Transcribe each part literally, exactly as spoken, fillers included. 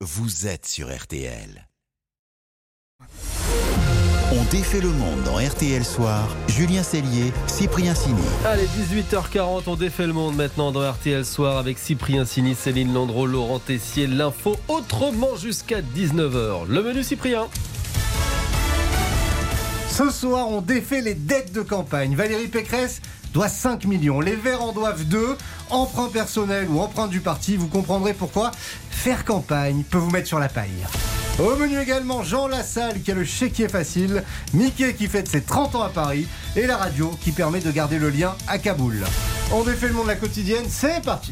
vous êtes sur R T L. On défait le monde dans R T L Soir. Julien Cellier, Cyprien Sini. Allez, dix-huit heures quarante, on défait le monde maintenant dans R T L Soir avec Cyprien Sini, Céline Landreau, Laurent Tessier. L'info autrement jusqu'à dix-neuf heures. Le menu, Cyprien. Ce soir, on défait les dettes de campagne. Valérie Pécresse doit cinq millions. Les Verts en doivent deux. Emprunt personnel ou emprunt du parti, vous comprendrez pourquoi faire campagne peut vous mettre sur la paille. Au menu également, Jean Lassalle qui a le chéquier facile, Mickey qui fête ses trente ans à Paris et la radio qui permet de garder le lien à Kaboul. On défait le monde de la quotidienne, c'est parti.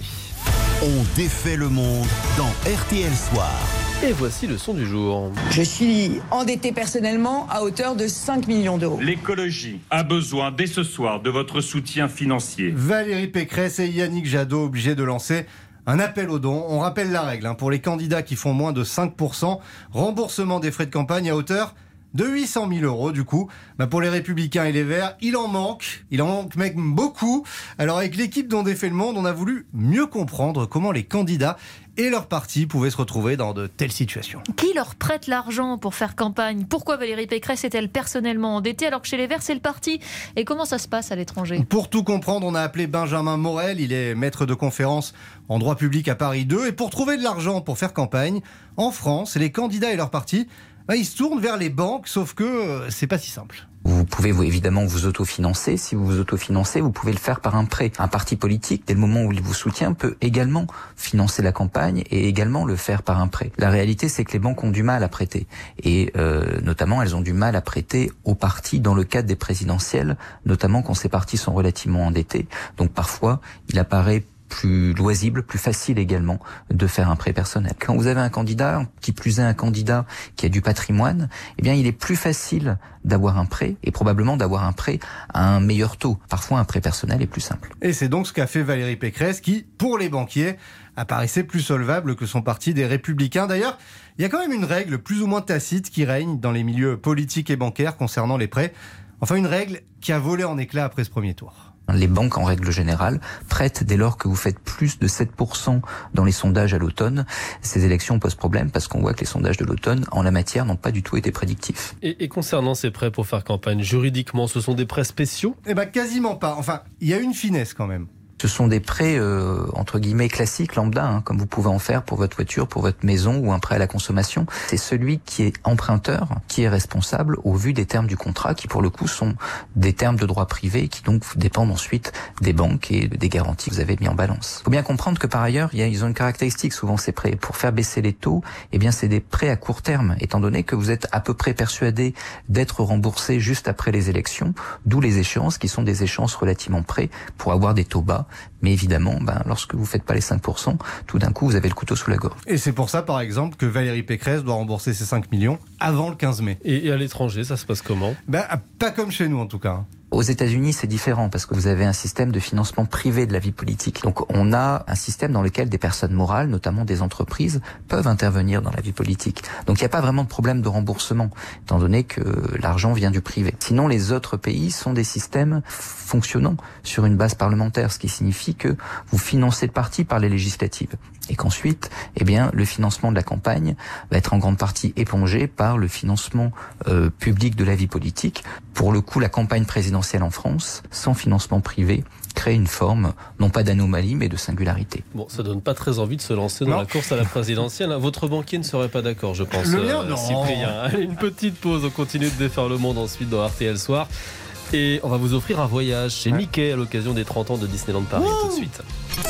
On défait le monde dans R T L Soir. Et voici le son du jour. Je suis endetté personnellement à hauteur de cinq millions d'euros. L'écologie a besoin dès ce soir de votre soutien financier. Valérie Pécresse et Yannick Jadot obligés de lancer un appel aux dons. On rappelle la règle hein, pour les candidats qui font moins de cinq pour cent, remboursement des frais de campagne à hauteur de huit cent mille euros du coup. Bah pour les Républicains et les Verts, il en manque, il en manque même beaucoup. Alors avec l'équipe dont défait le monde, on a voulu mieux comprendre comment les candidats et leur parti pouvaient se retrouver dans de telles situations. Qui leur prête l'argent pour faire campagne ? Pourquoi Valérie Pécresse est-elle personnellement endettée alors que chez les Verts c'est le parti ? Et comment ça se passe à l'étranger ? Pour tout comprendre, on a appelé Benjamin Morel, il est maître de conférence en droit public à Paris deux. Et pour trouver de l'argent pour faire campagne, en France, les candidats et leur parti, bah, ils se tournent vers les banques, sauf que euh, c'est pas si simple. Vous pouvez vous, évidemment vous autofinancer. Si vous vous autofinancez, vous pouvez le faire par un prêt. Un parti politique, dès le moment où il vous soutient, peut également financer la campagne et également le faire par un prêt. La réalité, c'est que les banques ont du mal à prêter. Et euh, notamment, elles ont du mal à prêter aux partis dans le cadre des présidentielles, notamment quand ces partis sont relativement endettés. Donc parfois, il apparaît plus loisible, plus facile également de faire un prêt personnel. Quand vous avez un candidat, qui plus est un candidat qui a du patrimoine, eh bien il est plus facile d'avoir un prêt et probablement d'avoir un prêt à un meilleur taux. Parfois un prêt personnel est plus simple. Et c'est donc ce qu'a fait Valérie Pécresse qui, pour les banquiers, apparaissait plus solvable que son parti des Républicains. D'ailleurs, il y a quand même une règle plus ou moins tacite qui règne dans les milieux politiques et bancaires concernant les prêts. Enfin une règle qui a volé en éclats après ce premier tour. Les banques, en règle générale, prêtent dès lors que vous faites plus de sept pour cent dans les sondages à l'automne. Ces élections posent problème parce qu'on voit que les sondages de l'automne, en la matière, n'ont pas du tout été prédictifs. Et, et concernant ces prêts pour faire campagne, juridiquement, ce sont des prêts spéciaux ? Eh bien, quasiment pas. Enfin, il y a une finesse quand même. Ce sont des prêts, euh, entre guillemets, classiques, lambda, hein, comme vous pouvez en faire pour votre voiture, pour votre maison ou un prêt à la consommation. C'est celui qui est emprunteur, qui est responsable au vu des termes du contrat, qui pour le coup sont des termes de droit privé, qui donc dépendent ensuite des banques et des garanties que vous avez mis en balance. Il faut bien comprendre que par ailleurs, il y a, ils ont une caractéristique souvent ces prêts. Pour faire baisser les taux, eh bien c'est des prêts à court terme, étant donné que vous êtes à peu près persuadé d'être remboursé juste après les élections, d'où les échéances qui sont des échéances relativement près pour avoir des taux bas. Mais évidemment, ben, lorsque vous ne faites pas les cinq pour cent, tout d'un coup, vous avez le couteau sous la gorge. Et c'est pour ça, par exemple, que Valérie Pécresse doit rembourser ses cinq millions avant le quinze mai. Et, et à l'étranger, ça se passe comment ? Ben, pas comme chez nous, en tout cas. Aux États-Unis, c'est différent parce que vous avez un système de financement privé de la vie politique. Donc, on a un système dans lequel des personnes morales, notamment des entreprises, peuvent intervenir dans la vie politique. Donc, il n'y a pas vraiment de problème de remboursement, étant donné que l'argent vient du privé. Sinon, les autres pays sont des systèmes fonctionnant sur une base parlementaire, ce qui signifie que vous financez le parti par les législatives. Et qu'ensuite, eh bien, le financement de la campagne va être en grande partie épongé par le financement euh, public de la vie politique. Pour le coup, la campagne présidentielle en France, sans financement privé, crée une forme, non pas d'anomalie, mais de singularité. Bon, ça donne pas très envie de se lancer dans non. la course à la présidentielle. Votre banquier ne serait pas d'accord, je pense. Le mien, euh, non. Cyprien. Allez, une petite pause. On continue de défaire le monde ensuite dans R T L Soir. Et on va vous offrir un voyage chez ouais. Mickey à l'occasion des trente ans de Disneyland Paris. Wouh. Tout de suite.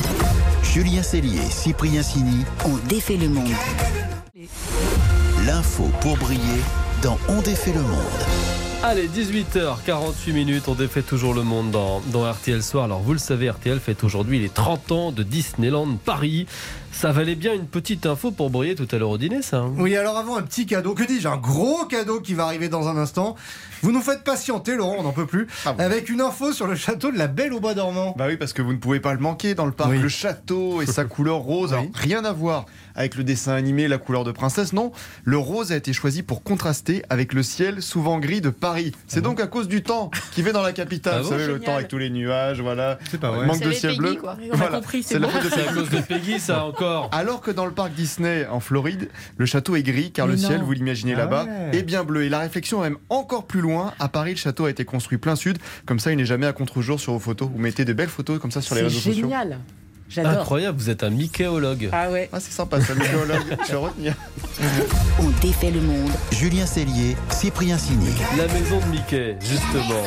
Julien Cellier, Cyprien Sini. On défait le monde. L'info pour briller dans On défait le monde. Allez, dix-huit heures quarante-huit minutes, on défait toujours le monde dans, dans R T L Soir. Alors vous le savez, R T L fête aujourd'hui les trente ans de Disneyland Paris. Ça valait bien une petite info pour briller tout à l'heure au dîner, ça. Hein. Oui, alors avant, un petit cadeau. Que dis-je ? Un gros cadeau qui va arriver dans un instant. Vous nous faites patienter, Laurent, on n'en peut plus. Ah bon. Avec une info sur le château de la Belle au Bois dormant. Bah oui, parce que vous ne pouvez pas le manquer dans le parc. Oui. Le château et sa couleur rose. Oui. Alors, rien à voir avec le dessin animé, la couleur de princesse. Non, le rose a été choisi pour contraster avec le ciel souvent gris de Paris. C'est ah bon donc à cause du temps qui fait dans la capitale. Ah vous bon savez, génial. Le temps avec tous les nuages, voilà. C'est pas vrai. Manque c'est de ciel Peggy, bleu. Quoi. On voilà. a compris, c'est, c'est bon. la faute de, c'est à cause de Peggy, ça encore. encore. Alors que dans le parc Disney en Floride, le château est gris car Mais le non. ciel, vous l'imaginez Ah là-bas, ouais. est bien bleu. Et la réflexion va même encore plus loin. À Paris, le château a été construit plein sud. Comme ça, il n'est jamais à contre-jour sur vos photos. Vous mettez de belles photos comme ça sur les C'est réseaux sociaux. génial. J'adore. Incroyable, vous êtes un Michéologue. Ah ouais. Ah, c'est sympa, ça, le géologue. Je vais retenir. On défait le monde. Julien Cellier, Cyprien Sini. La maison de Mickey, justement.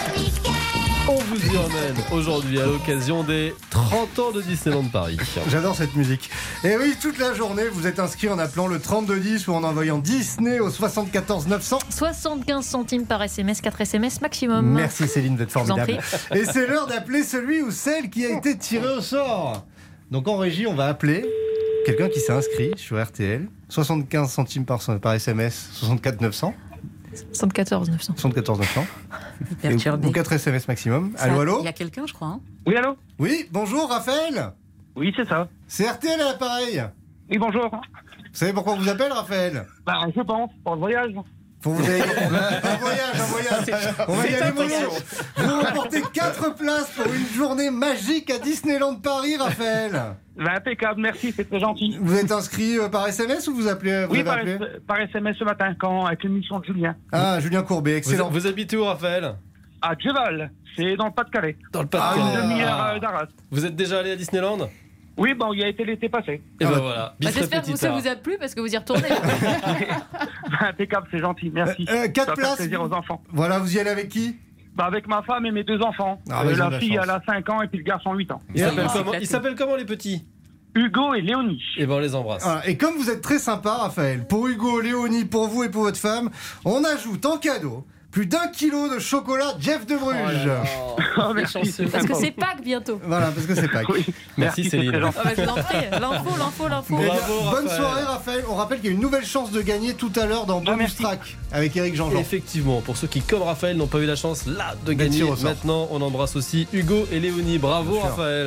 On vous y emmène aujourd'hui à l'occasion des trente ans de Disneyland Paris. J'adore cette musique. Et oui, toute la journée, vous êtes inscrit en appelant le trente-deux dix ou en envoyant Disney au soixante-quatorze neuf cents. soixante-quinze centimes par S M S, quatre S M S maximum. Merci Céline, vous êtes vous en formidable. Et c'est l'heure d'appeler celui ou celle qui a été tiré au sort. Donc en régie, on va appeler quelqu'un qui s'est inscrit sur R T L. soixante-quinze centimes par, par S M S, soixante-quatre neuf cents. soixante-quatorze neuf cents. soixante-quatorze neuf cents. Perturbé. Ou quatre S M S maximum. Ça, Allô, allô. Il y a quelqu'un, je crois. Hein. Oui, allô? Oui, bonjour Raphaël. Oui, c'est ça. C'est R T L à l'appareil. Oui, bonjour. Vous savez pourquoi on vous appelle, Raphaël? Bah, je pense, pour le voyage. Pour vous aller... Un voyage, un voyage. On va y aller mollo. Vous remportez quatre places pour une journée magique à Disneyland Paris, Raphaël. Bah, impeccable, merci, c'est très gentil. Vous êtes inscrit euh, par S M S ou vous appelez vous Oui, avez par, appelé S- par S M S ce matin, quand, avec l'émission de Julien. Ah, Julien Courbet, excellent. Vous, vous habitez où, Raphaël? À Djeval, c'est dans le Pas-de-Calais. Dans le Ah, Pas-de-Calais. Une demi-heure euh, d'Arras. Vous êtes déjà allé à Disneyland? Oui, bon, il y a été l'été passé. Et Ah ben bah, voilà. Bah, Bis J'espère que vous, ça repetita. vous a plu parce que vous y retournez. Bah, impeccable, c'est gentil, merci. Euh, euh, quatre Ça va faire places. plaisir aux enfants. Voilà, vous y allez avec qui? Bah, avec ma femme et mes deux enfants. Ah, bah, ils ont de la la fille, chance. elle a cinq ans et puis le garçon huit ans. Ils Et s'appellent alors, comment, éclaté. ils s'appellent comment les petits? Hugo et Léonie. Et ben on les embrasse. Voilà. Et comme vous êtes très sympa, Raphaël, pour Hugo, Léonie, pour vous et pour votre femme, on ajoute en cadeau plus d'un kilo de chocolat Jeff de Bruges. Oh, merci, c'est Parce que sympa. c'est Pâques bientôt. Voilà, parce que c'est Pâques. Oui, Merci, c'est Céline. très gentil. Ah bah, je vous en prie. L'info, l'info, l'info. Eh bien, Bravo, bonne Raphaël. soirée, Raphaël. On rappelle qu'il y a une nouvelle chance de gagner tout à l'heure dans Ah, Bonus merci. Track avec Eric Jean-Jean. Effectivement, pour ceux qui, comme Raphaël, n'ont pas eu la chance là de gagner, tir au sort. maintenant on embrasse aussi Hugo et Léonie. Bravo Bien sûr. Raphaël.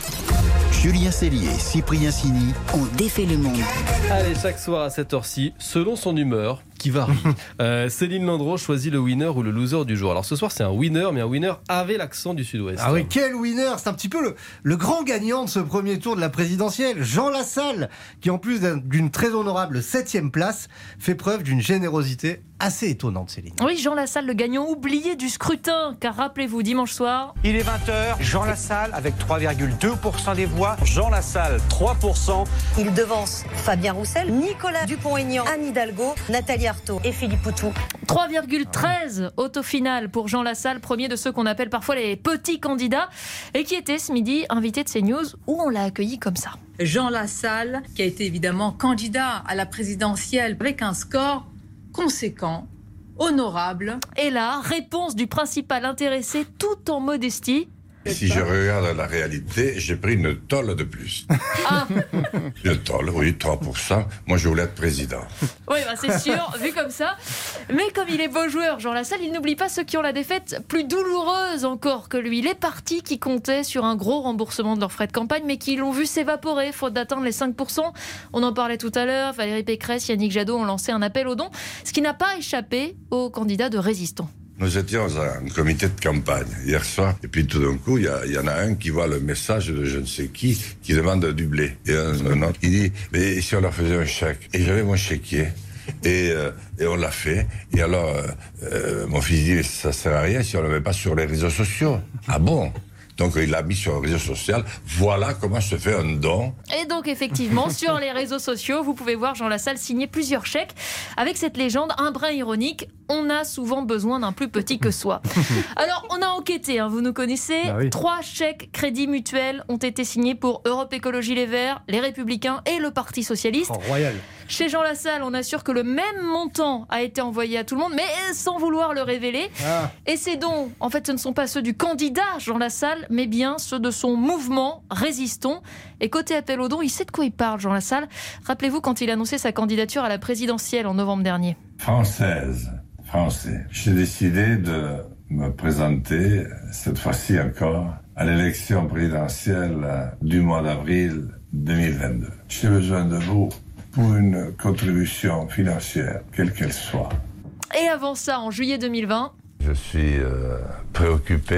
Julien Cellier, Cyprien Sini. On défait le monde. Allez, chaque soir à cette heure-ci, selon son humeur, qui varie, euh, Céline Landreau choisit le winner ou le loser du jour. Alors ce soir c'est un winner, mais un winner avec l'accent du sud-ouest. Ah oui, quel winner! C'est un petit peu le, le grand gagnant de ce premier tour de la présidentielle, Jean Lassalle, qui en plus d'un- d'une très honorable septième place, fait preuve d'une générosité assez étonnante, Céline. Oui, Jean Lassalle, le gagnant oublié du scrutin. Car rappelez-vous, dimanche soir, Il est vingt heures, Jean Lassalle avec trois virgule deux pour cent des voix, Jean Lassalle trois pour cent. Il devance Fabien Roussel, Nicolas Dupont-Aignan, Anne Hidalgo, Nathalie Arthaud et Philippe Poutou. trois virgule treize au final pour Jean Lassalle, premier de ceux qu'on appelle parfois les petits candidats, et qui était ce midi invité de CNews, où on l'a accueilli comme ça. Jean Lassalle, qui a été évidemment candidat à la présidentielle avec un score conséquent, honorable. Et là, réponse du principal intéressé tout en modestie. Si je regarde la réalité, j'ai pris une tolle de plus. Ah, Une tolle, oui, trois pour cent. Moi, je voulais être président. oui, bah c'est sûr, vu comme ça. Mais comme il est beau joueur, Jean Lassalle, il n'oublie pas ceux qui ont la défaite plus douloureuse encore que lui. Les partis qui comptaient sur un gros remboursement de leurs frais de campagne, mais qui l'ont vu s'évaporer, faute d'atteindre les cinq pour cent. On en parlait tout à l'heure, Valérie Pécresse, Yannick Jadot ont lancé un appel aux dons, ce qui n'a pas échappé aux candidats de résistants. Nous étions à un comité de campagne hier soir, et puis tout d'un coup, il y, y en a un qui voit le message de je ne sais qui, qui demande du blé. Et un, un autre qui dit, mais si on leur faisait un chèque? Et j'avais mon chéquier. Et, euh, et on l'a fait. Et alors, euh, euh, mon fils dit, ça sert à rien si on ne le met pas sur les réseaux sociaux. Ah bon? Donc il l'a mis sur le réseau social. Voilà comment se fait un don. Et donc effectivement, sur les réseaux sociaux, vous pouvez voir Jean Lassalle signer plusieurs chèques avec cette légende, un brin ironique. On a souvent besoin d'un plus petit que soi. Alors, on a enquêté, hein, vous nous connaissez. Ah oui. Trois chèques crédits mutuels ont été signés pour Europe Écologie Les Verts, les Républicains et le Parti Socialiste. Oh, royal. Chez Jean Lassalle, on assure que le même montant a été envoyé à tout le monde, mais sans vouloir le révéler. Ah. Et ces dons, en fait, ce ne sont pas ceux du candidat Jean Lassalle, mais bien ceux de son mouvement Résistons. Et côté appel aux dons, il sait de quoi il parle, Jean Lassalle. Rappelez-vous quand il annonçait sa candidature à la présidentielle en novembre dernier. Française, français. J'ai décidé de me présenter, cette fois-ci encore, à l'élection présidentielle du mois d'avril deux mille vingt-deux. J'ai besoin de vous pour une contribution financière, quelle qu'elle soit. Et avant ça, en juillet deux mille vingt... Je suis euh, préoccupé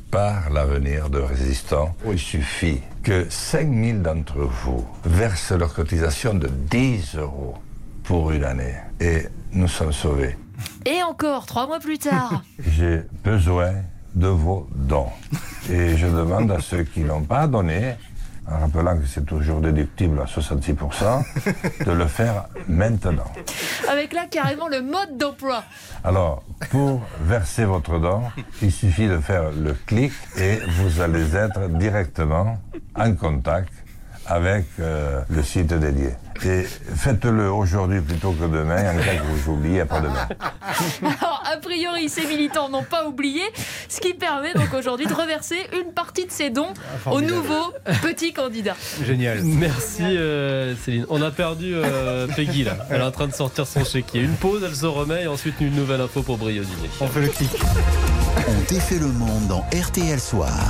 par l'avenir de résistants. Il suffit que cinq mille d'entre vous versent leur cotisation de dix euros pour une année. Et nous sommes sauvés. Et encore, trois mois plus tard. J'ai besoin de vos dons. Et je demande à ceux qui n'ont pas donné, en rappelant que c'est toujours déductible à soixante-six pour cent, de le faire maintenant. Avec là carrément le mode d'emploi. Alors, pour verser votre don, il suffit de faire le clic et vous allez être directement en contact avec euh, le site dédié. Et faites-le aujourd'hui plutôt que demain, en cas que vous oubliez après-demain. Alors, a priori, ces militants n'ont pas oublié, ce qui permet donc aujourd'hui de reverser une partie de ces dons ah, aux nouveaux petits candidats. Génial. Merci euh, Céline. On a perdu euh, Peggy là. Elle est en train de sortir son chéquier. Une pause, elle se remet et ensuite une nouvelle info pour briller au dîner. On fait le clic. On défait le monde dans R T L Soir.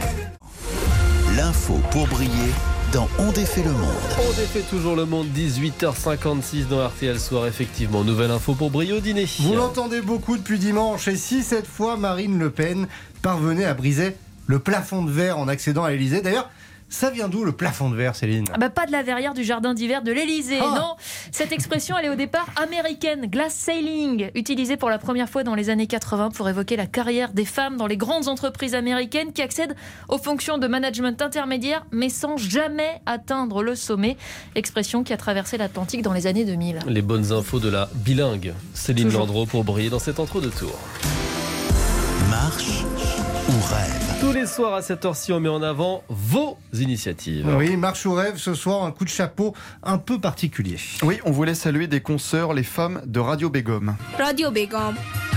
L'info pour briller dans On défait le monde. On défait toujours le monde, dix-huit heures cinquante-six dans R T L Soir, effectivement. Nouvelle info pour briller au dîner. Vous l'entendez beaucoup depuis dimanche, et si cette fois Marine Le Pen parvenait à briser le plafond de verre en accédant à l'Elysée. D'ailleurs, ça vient d'où le plafond de verre, Céline ? Ah bah pas de la verrière du jardin d'hiver de l'Elysée, oh non. Cette expression, elle est au départ américaine, glass sailing, utilisée pour la première fois dans les années quatre-vingts pour évoquer la carrière des femmes dans les grandes entreprises américaines qui accèdent aux fonctions de management intermédiaire mais sans jamais atteindre le sommet. Expression qui a traversé l'Atlantique dans les années deux mille. Les bonnes infos de la bilingue Céline Toujours. Landreau pour briller dans cet entre-deux tours. Marche ou rêve ? Tous les soirs à cette heure-ci, on met en avant vos initiatives. Oui, marche ou rêve, ce soir, un coup de chapeau un peu particulier. Oui, on voulait saluer des consoeurs, les femmes de Radio Begum. Radio Begum.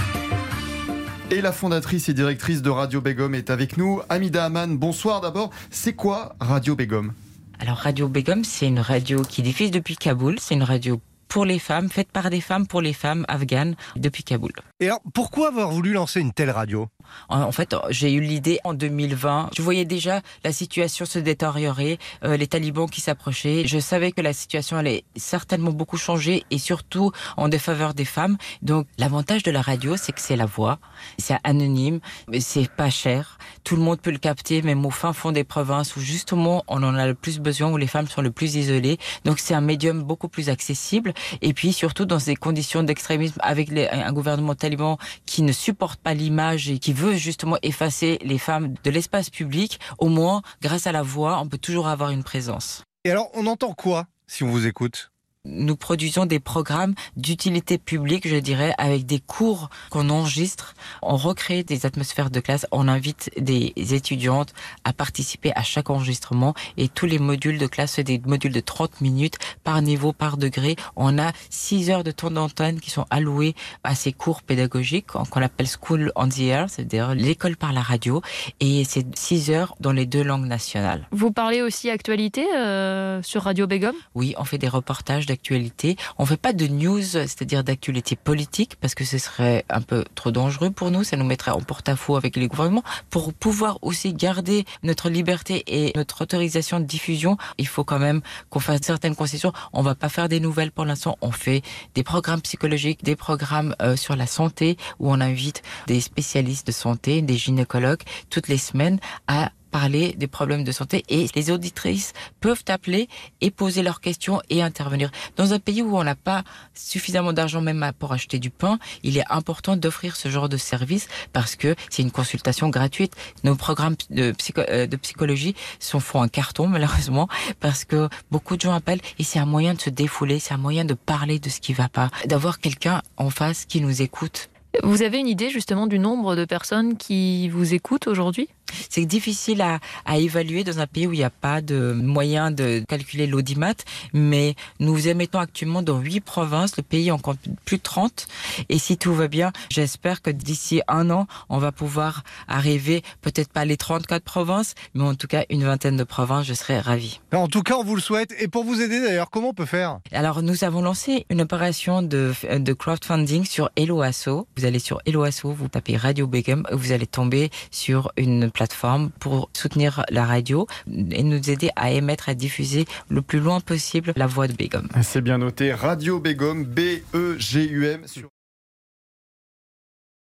Et la fondatrice et directrice de Radio Begum est avec nous. Hamida Aman, bonsoir d'abord. C'est quoi Radio Begum ? Alors Radio Begum, c'est une radio qui diffuse depuis Kaboul. C'est une radio pour les femmes, faite par des femmes pour les femmes afghanes depuis Kaboul. Et alors, pourquoi avoir voulu lancer une telle radio ? En fait, j'ai eu l'idée en deux mille vingt. Je voyais déjà la situation se détériorer, euh, les talibans qui s'approchaient. Je savais que la situation allait certainement beaucoup changer et surtout en défaveur des femmes. Donc, l'avantage de la radio, c'est que c'est la voix, c'est anonyme, c'est pas cher. Tout le monde peut le capter, même au fin fond des provinces où justement on en a le plus besoin, où les femmes sont le plus isolées. Donc, c'est un médium beaucoup plus accessible. Et puis, surtout dans ces conditions d'extrémisme avec les, un gouvernement taliban qui ne supporte pas l'image et qui veut justement effacer les femmes de l'espace public, au moins, grâce à la voix, on peut toujours avoir une présence. Et alors, on entend quoi si on vous écoute ? Nous produisons des programmes d'utilité publique, je dirais, avec des cours qu'on enregistre. On recrée des atmosphères de classe. On invite des étudiantes à participer à chaque enregistrement. Et tous les modules de classe, c'est des modules de trente minutes par niveau, par degré. On a six heures de temps d'antenne qui sont allouées à ces cours pédagogiques qu'on appelle School on the Air, c'est-à-dire l'école par la radio. Et c'est six heures dans les deux langues nationales. Vous parlez aussi actualité euh, sur Radio Begum ? Oui, on fait des reportages d'actualité. On fait pas de news, c'est-à-dire d'actualité politique, parce que ce serait un peu trop dangereux pour nous. Ça nous mettrait en porte-à-faux avec les gouvernements. Pour pouvoir aussi garder notre liberté et notre autorisation de diffusion, il faut quand même qu'on fasse certaines concessions. On va pas faire des nouvelles pour l'instant. On fait des programmes psychologiques, des programmes euh, sur la santé, où on invite des spécialistes de santé, des gynécologues, toutes les semaines à parler des problèmes de santé, et les auditrices peuvent appeler et poser leurs questions et intervenir. Dans un pays où on n'a pas suffisamment d'argent même pour acheter du pain, il est important d'offrir ce genre de service parce que c'est une consultation gratuite. Nos programmes de, psycho, de psychologie sont font un carton malheureusement parce que beaucoup de gens appellent et c'est un moyen de se défouler, c'est un moyen de parler de ce qui va pas, d'avoir quelqu'un en face qui nous écoute. Vous avez une idée justement du nombre de personnes qui vous écoutent aujourd'hui ? C'est difficile à, à évaluer dans un pays où il n'y a pas de moyen de calculer l'audimat, mais nous émettons actuellement dans huit provinces, le pays en compte plus de trente, et si tout va bien, j'espère que d'ici un an, on va pouvoir arriver, peut-être pas les trente-quatre provinces, mais en tout cas une vingtaine de provinces, je serais ravie. En tout cas, on vous le souhaite, et pour vous aider d'ailleurs, comment on peut faire ? Alors nous avons lancé une opération de, de crowdfunding sur Hello Asso. Vous allez sur Hello Asso, vous tapez Radio Begum, vous allez tomber sur une plateforme pour soutenir la radio et nous aider à émettre, à diffuser le plus loin possible la voix de Begum. C'est bien noté, Radio Begum, B E G U M. Sur